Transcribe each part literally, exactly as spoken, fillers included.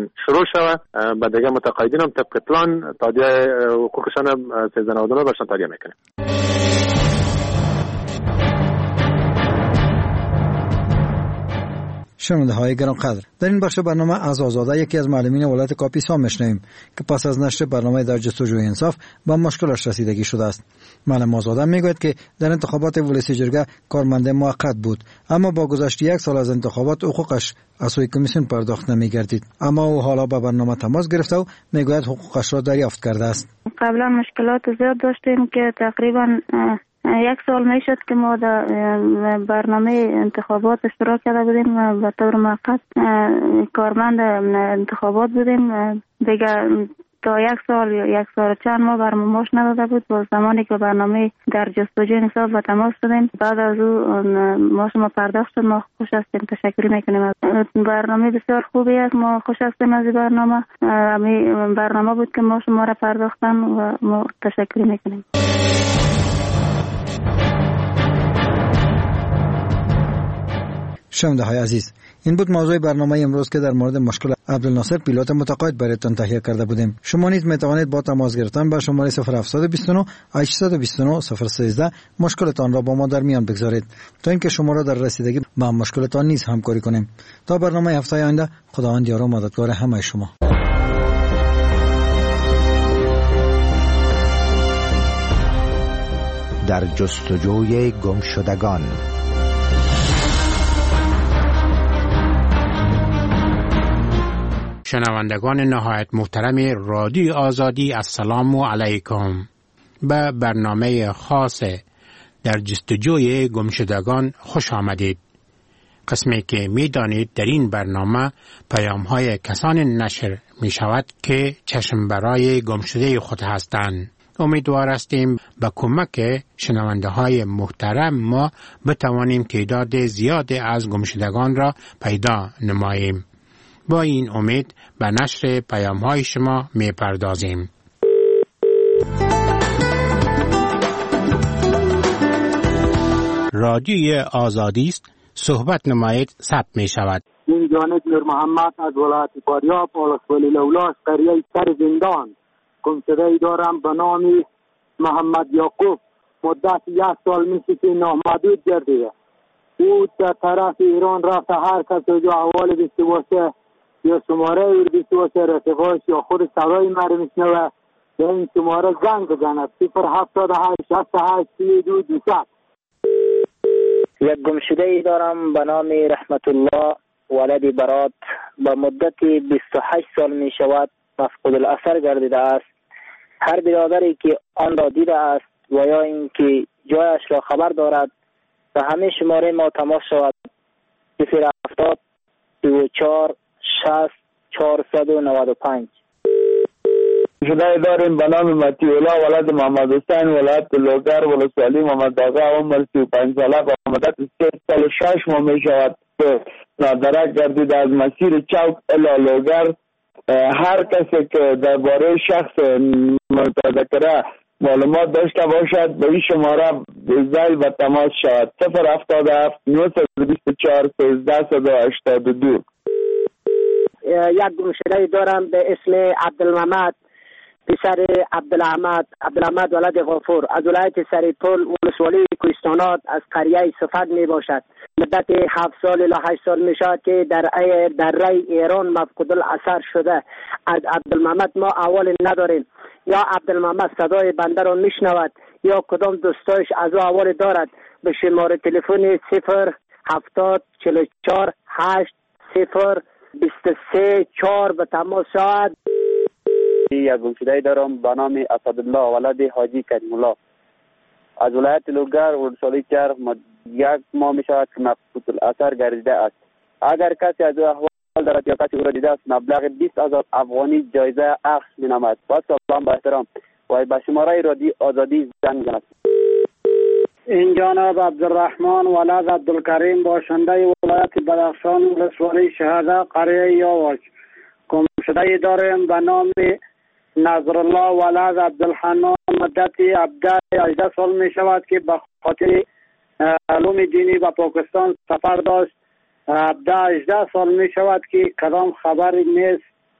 شروع شود و دیگه متقاعدین هم طبق پلان تادیه حقوقشان سیزده نود و نه برشان تادیه میکنه. شنونده های گرانقدر، در این بخش برنامه از آزاده یکی از معلمین ولایت کاپیسا میشنویم که پس از نشر برنامه در جستجوی انصاف به مشکلش رسیدگی شده است. معلم آزاده میگوید که در انتخابات ولسی جرگه کارمند موقت بود، اما با گذشت یک سال از انتخابات حقوقش از سوی کمیسیون پرداخت نمیگردید، اما او حالا به برنامه تماس گرفته و میگوید حقوقش را دریافت کرده است. قبلا مشکلات زیاد داشتیم که تقریبا یک سال میشد که ما در برنامه انتخابات اشتراک کرده بودیم و به طور موقت کارمند انتخابات بودیم. دیگه تا یک سال یا یک سال چند ماه برام معاش نداده بود. با زمانی که برنامه در جستجوی انصاف و تماس شدیم، بعد از او معاش ما پرداخت شد. ما خوش هستیم، تشکر میکنیم. برنامه بسیار خوبی است، ما خوش هستیم از این برنامه. همین برنامه بود که معاش ما را پرداختن و ما تشکر میکنیم. شنونده های عزیز، این بود موضوع برنامه امروز که در مورد مشکل عبدالناصر پیلوت متقاعد برایتان تهیه کرده بودیم. شما نیز می توانید با تماس گرفتن با شماره صفر هفت دو نه هشت دو نه صفر یک سه مشکلتان را با ما در میان بگذارید تا اینکه شما را در رسیدگی به مشکلتان نیز همکاری کنیم. تا برنامه هفته آینده، خداوند یار و مددگار همه شما. در جستجوی گمشدگان. شنوندگان نهایت محترم رادیو آزادی، السلام علیکم. به برنامه خاص در جستجوی گمشدگان خوش آمدید. قسمی که می دانید در این برنامه پیام های کسان نشر می شود که چشم برای گمشده خود هستند. امیدوار هستیم به کمک شنونده های محترم ما بتوانیم تعداد زیادی از گمشدگان را پیدا نماییم. با این امید به نشر پیام های شما می پردازیم. رادیوی آزادی است، صحبت نمایید ثبت می شود. این جانب نور محمد از ولایت فاریاب ولسوالی لولاس قریه سر زندان گمشده‌ای دارم به نام محمد یعقوب. مدت یک سال میشه که نامحدود گردیده. او در طرف ایران رفت. هر کس جو احوال داشته باشه یا شماره او داشته باشه رفیقاش یا خود صدای مرا میشنوه به این شماره زنگ بزند. صفر هفتاد و هشت شصت و هشت سی و دو دویست. یک گمشده‌ای دارم به نام رحمت الله ولد برات. به مدت بیست و هشت سال می شود مفقود الاثر گردیده است. هر برادری که آن را دیده است و یا اینکه جایش را خبر دارد به همه شماره ما تماس شود. صفر هفتاد دو چهار شصت چهارصد و نود و پنج. شده داریم به نام متی الله ولد محمد حسین ولایت لوگر ولسوالی محمد آقا عمر سی و پنج ساله به مدت سه سال و شش ماه می شود که نادرک گردیده از مسیر چوک الی لوگر. هر کسی که درباره شخص متذکره معلومات داشته باشد به این شماره زنگ و تماس شود. صفر هفتاد و هفت نهصد و بیست و چهار سیزده صد و هشتاد و دو. یک گمشده دارم به اسم عبدالمحمد پسر عبدالاحمد عبدالاحمد ولد غفور از ولایت سریپول ولسوالی کوهستانات از قریه صفت می باشد. مدت هفت سال الی هشت سال می شود که در در رای ایران مفقود الاثر شده. از عبدالمحمد ما اول نداریم. یا عبدالمحمد صدای بنده را می شنود یا کدام دوستایش از او اول دارد. به شماره تلفن صفر هفتاد چهل و چهار هشت صفر بیست و سه چهار به تماس شود. یک گمشده‌ای دارم به نام اسدالله ولد حاجی کریم الله از ولایت لوگر ولسوالی کرد. یک ماه می شود که مفقود الاثر گردیده است. اگر کسی از او احوال دارد یا کسی او را دیده است مبلغ بیست هزار افغانی جایزه اخذ می نماید. با سلام با احترام و به شماره رادیو آزادی زنگ می‌زند. این جانب عبدالرحمن ولد عبدالکریم باشنده ولایت بدخشان ولسوالی شهده قریه یاوش. گمشده‌ای داریم به نام نظرالله ولد عبدالحنان. مدت هجده سال می شود که به خاطر علوم دینی به پاکستان سفر داشت. هجده سال می شود که کدام خبری نیست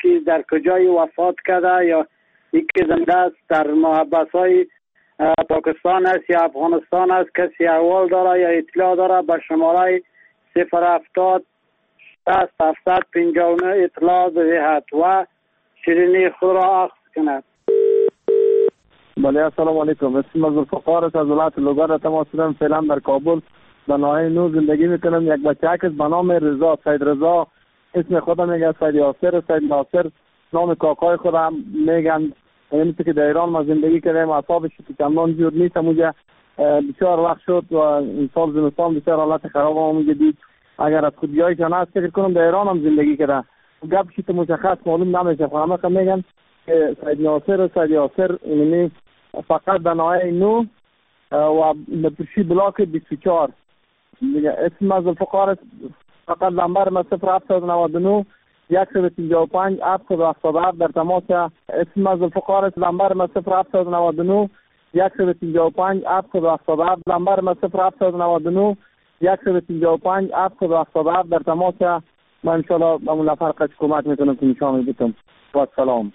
که در کجای وفات کرده یا یکی زنده است در محبس های پاکستان است یا افغانستان است، کسی احوال داره یا اطلاع داره به شماره صفر هفتاد شصت هفتصد پنجاه و نه اطلاع بدهد و شیرینی خود را اخذ کند. بله السلام علیکم. اسم از الفقار از ولایت لوگر تماس دارم. فعلا در کابل در ناحیه نو زندگی میکنم. یک بچه است به نام رضا، سید رضا اسم خودم میگه، سید یاسر، سید ناصر نام کاکای خودم میگن. یعنی که در ایران ما زندگی کردیم، اعصابش که کاملا جور نیست. اونجا بسیار وقت شد و این سال زمستان بسیار حالت خراب اونجا دید. اگر از خودیای جان است فکر کنم در ایران هم زندگی کرده. گپش تو مشخص معلوم نمیشه. همه که میگن که سید ناصر و سید یاسر یعنی فقط در ناحیه نو و نپرشی بلاک بیست و چهار میگه. اسم از الفقار فقط نمبر ما صفر هفتاد و نه صد و پنجاه و پنج هفتاد و هفتاد و هفت در تماس. اسم از الفقار نمبر ما صفر هفتاد و نه صد و پنجاه و پنج هفتاد و هفتاد و هفت نمبر ما صفر هفتاد و نه صد و پنجاه و پنج هفتاد و هفتاد و هفت در تماس. من ان شاء الله با اون نفر قد کمک میکنم که نشان بدم. با سلام.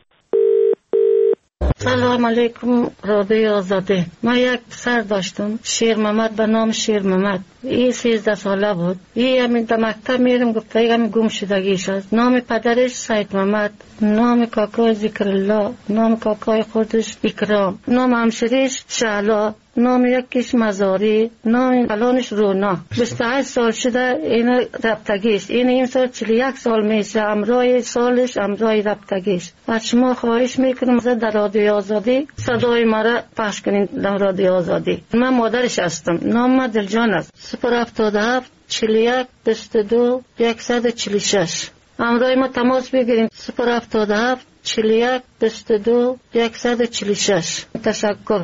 سلام علیکم رادیو آزاده. ما یک پسر داشتم شیر محمد به نام شیر محمد. این سیزده ساله بود. این همین در مکتب میرم گفته همین گم شدگیش است. نام پدرش سید محمد، نام کاکای ذکر الله، نام کاکای خودش اکرام، نام همسریش شعلا، نام یکیش مزاری، نام الانش رونا. بیست و هشت سال شده این ربطگیش. این این سال چهل و یک سال میشه. امرای سالش امرای ربطگیش. از شما خواهش میکنم در رادیو آزادی صدای مرا پخش کنین در رادیو آزادی. من مادرش هستم. نام من دلجان است. صفر هفتاد و هفت چهل و یک بیست و دو صد و چهل و شش. امرای ما تماس بگیرین. صفر هفتاد و هفت چهل و یک بیست و دو صد و چهل و شش. تشکر.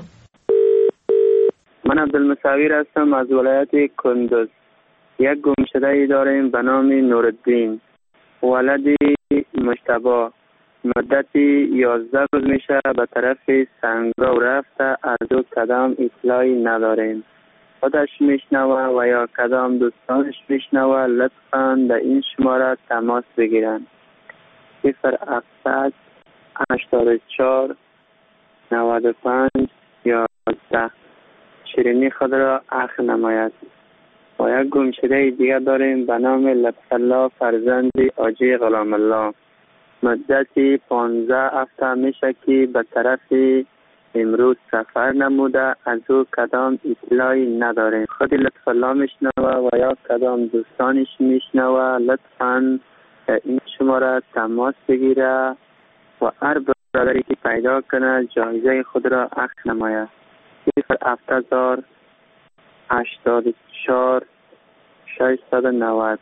من عبدالمصور هستم از ولایت کندوز. یک گمشده داریم به نام نورالدین، ولدی مجتبی. مدتی یازده روز میشه به طرف سنگرو رفته. از او کدام اطلاعی نداریم. خودش میشنوه و یا کدام دوستانش میشنوه لطفاً در این شماره تماس بگیرن. صفر هفتصد هشتاد و چهار نود و پنج یازده. شیرینی خود را اخ نماید. و یک گمشده دیگر داریم به نام لطف الله فرزند حاجی غلام الله. مدتی پانزده هفته میشه که به طرف امروز سفر نموده. از او کدام اطلاعی نداریم. خود لطف الله میشنوه و یا کدام دوستانش میشنوه لطفاً این شماره تماس بگیره و هر برادری که پیدا کنه جایزه خود را اخ نماید. صفر هفت هزار هشتاد و چهار ششصد و نود.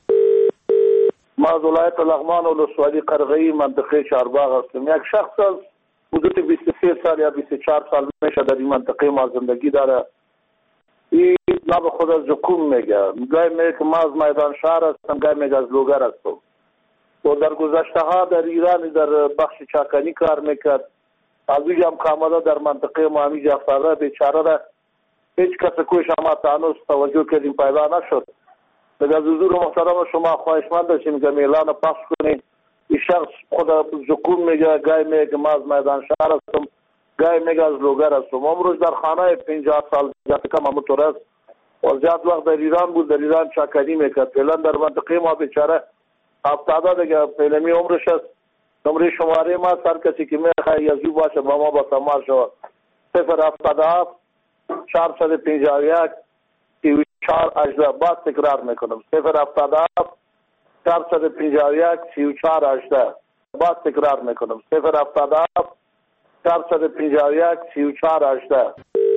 ما از ولایت لغمان و ولسوالی قرغه‌ای منطقه چهارباغ هستم. یک شخص از حدود بیست و سه سال یا بیست و چهار سال میشه در این منطقه ما زندگی داره. این نام خود از زکوم میگه. گاهی میگه که ما از میدان شهر هستم، گاهی میگه از لوگر هستم. و در گذشته ها در ایران در بخش چاکنی کار میکرد. از اینجا هم کاملا در منطقه ما همیجا افتاده. بیچاره را هیچ کس کوش ما تانوس توجه کردیم پیدا نشد. در از حضور محترم شما خواهشمند داشتیم که اعلان پخش کنید. این شخص خود زکوم میگه، گاهی میگه که ما از میدان شهر هستم، گاهی میگه از لوگر هستم. امروز در خانه پنجاه سال زیاد کم همونطور است و زیاد وقت در ایران بود. در ایران چاکنی میکرد. فعلا در منطقه ما بیچاره افتاده دیگه. فعلمی عمرش است. نمره شماره ما هر کسی که میخواه یزی باشه با ما با تماس شود. صفر هفتاد و هفت چهارصد و پنجاه و یک سی و چهار هجده. باز تکرار میکنم. صفر هفتاد و هفت چهارصد و پنجاه و یک سی و چهار هجده. باز تکرار میکنم. صفر هفتاد و هفت چهارصد و پنجاه و یک سی و چهار هجده.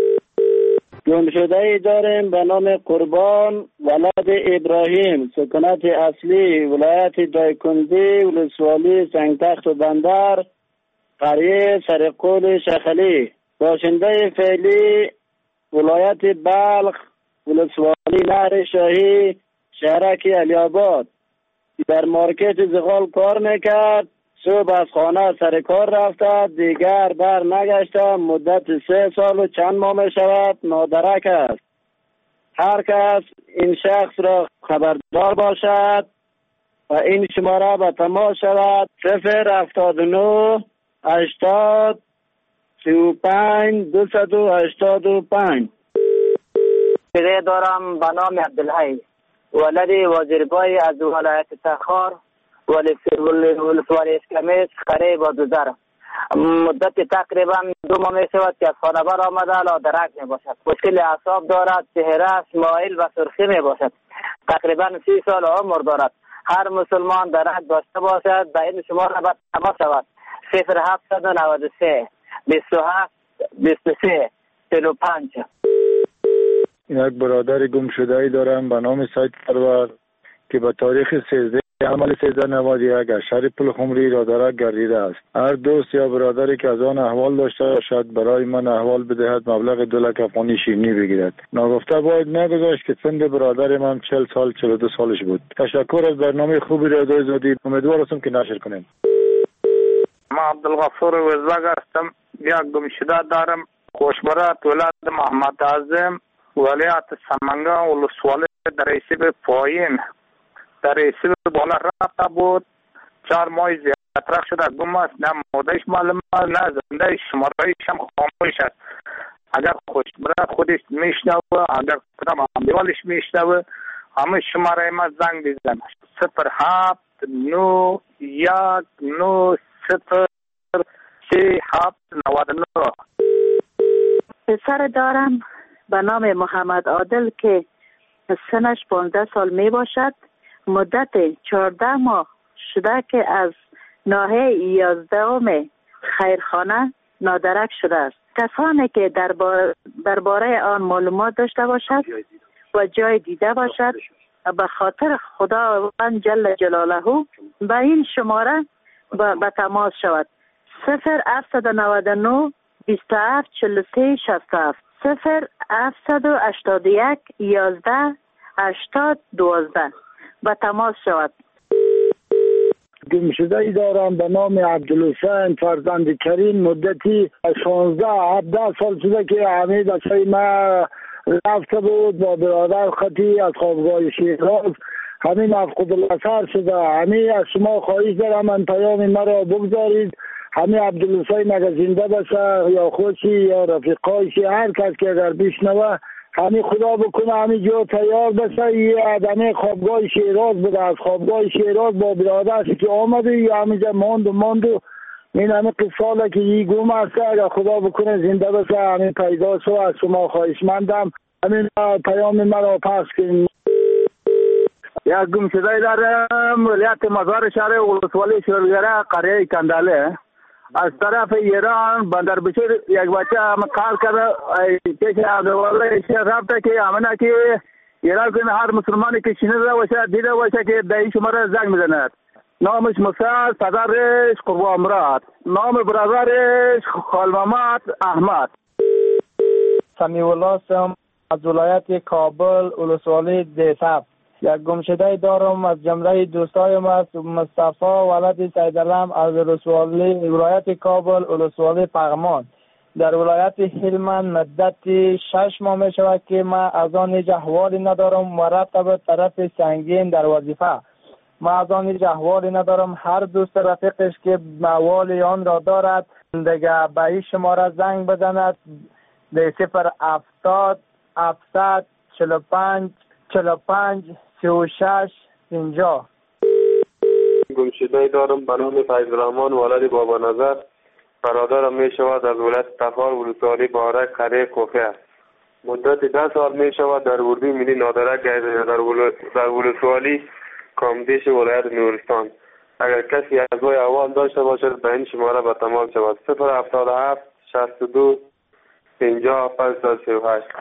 گمشده داریم به نام قربان ولد ابراهیم. سکونت اصلی ولایت دایکندی ولسوالی سنگتخت و بندر قریه سرقول شخلی. باشنده فعلی ولایت بلخ ولسوالی نهر شاهی شهرک علی‌آباد. در مارکت زغال کار میکرد. صبح از خانه سر کار رفته، دیگر بر نگشته. مدت سه سال و چند ماه می شود نادرک است. هر کس این شخص را خبردار باشد و این شماره به تماس شود صفر هفتاد و نه هشتاد سی و پنج دویست و هشتاد و پنج. دیگه دارم به نام عبدالحی ولد وزیربای از ولایت تخار ولسوالی اسکمیس قریب و دوزر. مدت تقریبا دو ماه می شود که از خانه بر آمده لادرک می باشد. مشکل اعصاب دارد، چهره مایل و سرخی می باشد. تقریبا سی سال عمر دارد. هر مسلمان درک داشته باشد به این شماره باید تماس شود صفر هفتصد و نود و سه بیست و هفت بیست و سه چهل و پنج. یک برادر گم شده ای دارم به نام سید پرور که به تاریخ سیزده عمل سیزده نود و یک از شهر پلخمری رادرک گردیده است. هر دوست یا برادری که از آن احوال داشته باشد برای من احوال بدهد مبلغ دو لک افغانی شیرینی بگیرد. ناگفته باید نگذاشت که سن برادر من چهل سال چهل و دو سالش بود. تشکر از برنامه خوبی رادیو آزادی. امیدوار هستم که نشر کنیم. ما عبدالغفور وزلگ هستم. یک گم شده دارم. خوشبرات ولد محمد اعظم ولایت سمنگان ولسوالی در ریسیب پایین در ریسیب بالا رفته بود. چهار ماه زیادتر شده گم است. نه مادهش معلوم است نه زنده شمارهایش هم خاموش است. اگر خوشبرات خودش میشنوه اگر کدام همدیوالش میشنوه همه شماره ما زنگ بزن صفر هفت نو یک نو صفر سه هفت نود و نه. پسر دارم به نام محمد عادل که سنش پانزده سال می باشد. مدت چهارده ماه شده که از ناحیه یازدهم خیرخانه نادرک شده است. کسانی که درباره آن معلومات داشته باشد و جای دیده باشد به خاطر خداوند جل جلاله به این شماره به تماس شود صفر هفتصد و نود و نه بیست و هفت چهل و سه شصت و هفت صفر هفتصد و هشتاد و یک یازده هشتاد دوازده به تماس شود. گم شده ای دارم به نام عبدالحسین فرزند کریم. مدتی شانزده هفده سال شده که همه بچه ما رفته بود با برادر خطی از خوابگاه شیراز. همین مفقود الاثر شده. همین از شما خواهش دارم من پیام مرا بگذارید. همین عبدالحسین اگر زنده باشه یا خودشی یا رفیقایشی هر کس که اگر بشنوه همین خدا بکنه همین جو تیار بشه. یه آدمی خوابگاه شیراز بوده. از خوابگاه شیراز با برادرش که آمده یا همینجا ماند و ماند و این همین قصاله که یه گم است. اگر خدا بکنه زنده بشه همین پیدا شو. از شما خواهش مندم همین پیام مرا پس کنید. یک گم شده دارم ولایت مزار شهر ولسوالی شورگره قریه کنداله. از طرف ایران بندر بشیر یک بچه هم کار کرده پیش عبدالله شهر رفته که امنه که ایران کنه هر مسلمانی که شنیده باشه دیده باشه که در این شماره زنگ میزند. نامش موسی صدرش قربان مراد. نام برادرش خالمامد احمد. سمیع الله هستم از ولایت کابل ولسوالی دیساب. یک گمشده دارم از جمله دوستایم است مصطفی ولد سیدالم از ولسوالی ولایت کابل ولسوالی پغمان. در ولایت هلمند مدت شش ماه می شود که ما از آن هیچ احوالی ندارم و رفته به طرف سنگین در وظیفه. ما از آن هیچ احوالی ندارم. هر دوست رفیقش که احوال آن را دارد دیگه به این شماره زنگ بزند به صفر هفتاد هفتصد چهل و پنج چهل و پنج سی و شش پنجاه. گمشده دارم به نام فیض الرحمن ولد بابا نظر. برادرم می شود از ولایت تخار ولسوالی بارک قریه کوفه است. مدت ده سال می شود در اردوی ملی نادرک در ولسوالی کامدیش ولایت نورستان. اگر کسی از وی احوال داشته باشد به این شماره به تماس شود صفر هفتاد و هفت شصت و دو پنجاه پنجصد و سی و هشت.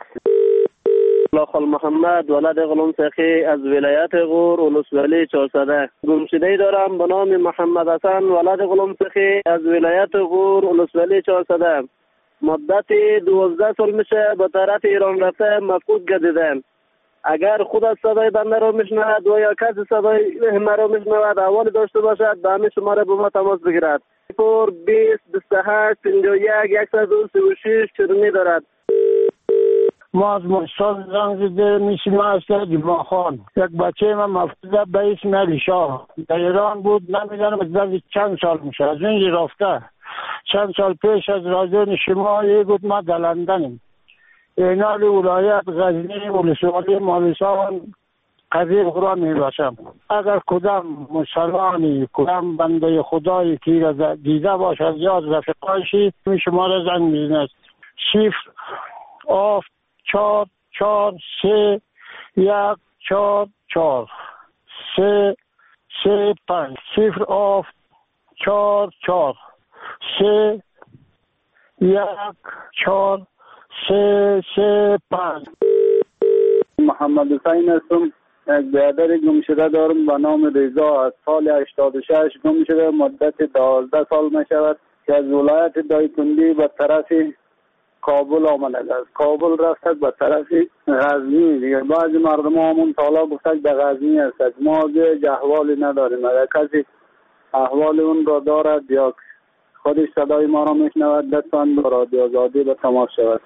خال محمد ولد غلام سخی از ولایت غور ولسوالی چهارصده. گمشده دارم به نام محمد حسن ولد غلام سخی از ولایت غور ولسوالی چهارصده. مدت دوازده سال میشه به طرف ایران رفته مفقود گردیدم. اگر خود از صدای بنده را میشنود و یا کسی صدای مرا میشنود احوالی داشته باشد به همین شماره با ما تماس بگیرد. صفر بیست بیست و هشت پنجاه و یک صد و سی و شش چرمی دارد. ما از مستاد زنگ زده میشیم از جمعه خان. یک بچه من مفتوده به اسم علی شاه در ایران بود، نمیدانم از چند سال میشه از اینجا رفته. چند سال پیش از رادیو شما یه بود ما در لندنیم. اینال ولایت غزنی ولسوالی مالستان قریب قرآن می باشم. اگر کدام مسلمانی کدام بنده خدایی که را دیده باشد یا رفقایشی می شما را زنگ میزند. صفر آف چهار چهار سه یک چهار چهار سه سه پنج صفر آف چهار چهار سه یک چهار سه سه پنج. محمد حسین هستم. یک برادر گم شده دارم به نام رضا. از سال هشتاد و شش گم شده، مدت دوازده سال می شود که از ولایت دایکنډي به طرف کابل آمده است. از کابل رفته به طرف غزنی. دیگه بعضی مردم همون سالا گفتن به غزنی است. ما دیگه احوالی نداریم. اگر کسی احوال اون را دارد یا خودش صدای ما را میشنود لطفاً به رادیو آزادی به تماس شود.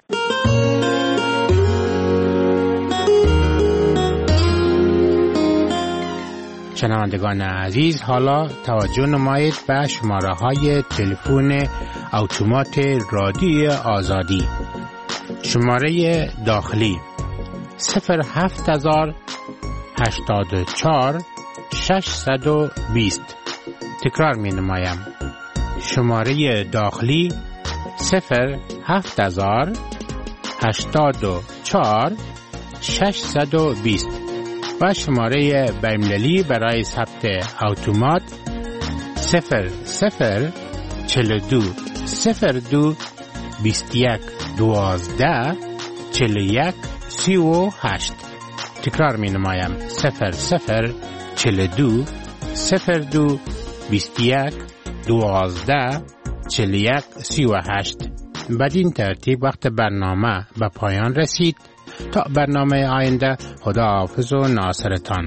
شنوندگان عزیز، حالا توجه نمایید به شماره های تلفن اتومات رادیو آزادی. شماره داخلی صفر هفت هزار هشتاد و چهار ششصد و بیست. تکرار می نمایم. شماره داخلی صفر هفت هزار هشتاد و چهار ششصد و بیست و شماره بین‌المللی برای ثبت اتومات صفر صفر چهل و دو صفر دو بیست و یک دوازده چهل و یک سی و هشت. تکرار می نمایم. صفر صفر چهل و دو صفر دو بیست و یک دوازده چهل و یک سی و هشت. بدین ترتیب وقت برنامه به پایان رسید. تا برنامه آینده، خدا حافظ و ناصرتان.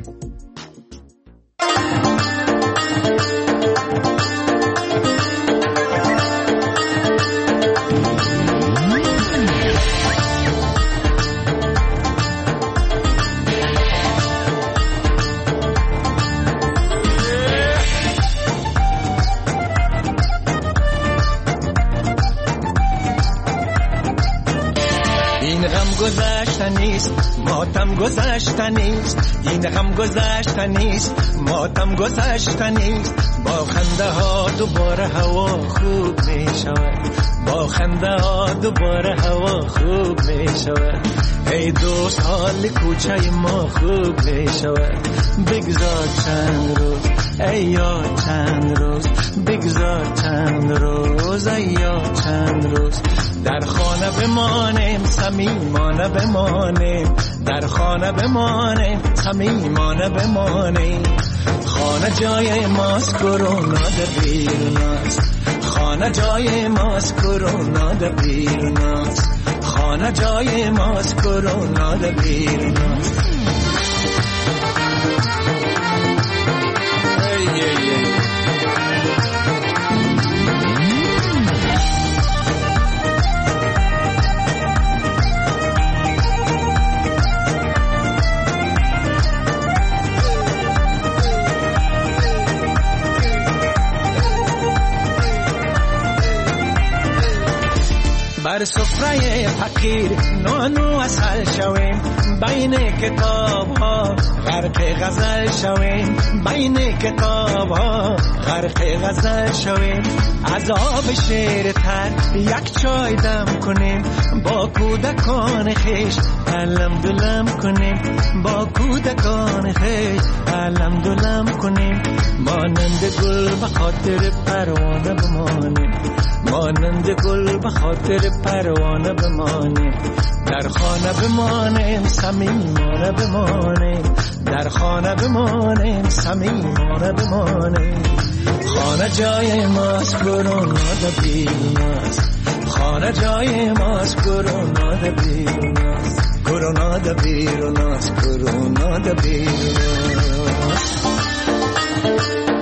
نیست ماتم گذشته نیست، این غم گذشته نیست ماتم گذشته نیست. با خنده ها دوباره هوا خوب می شود، با خنده ها دوباره هوا خوب می شود. ای دوست حال کوچه ما خوب می شود. بگذار چند روز ای یاد چند روز، بگذار چند روز ای یاد چند روز. در خانه بمانیم صمیمانه بمانیم، در خانه بمانیم صمیمانه بمانیم. خانه جای ماست کرونا در بیروناست، خانه جای ماست کرونا در بیروناست، خانه جای ماست کرونا در بیروناست. بر سفره فقیر نانو اصل شویم، بین کتاب ها غرق غزل شویم، بین کتاب ها غرق غزل شویم. از آب شیر تر یک چای دم کنیم، با کودکان خیش علم دلم کنیم، با کودکان خیش علم دلم کنیم. مانند گل به خاطر پروانه بمانیم، مانند گل به خاطر پروانه بمانیم. در خانه بمانیم صمیمانه بمانیم، در خانه بمانیم صمیمانه بمانیم. خانه جای ماست کرونا در بیروناست، خانه جای ماست کرونا در بیروناست، کرونا در بیروناست، کرونا در بیروناست.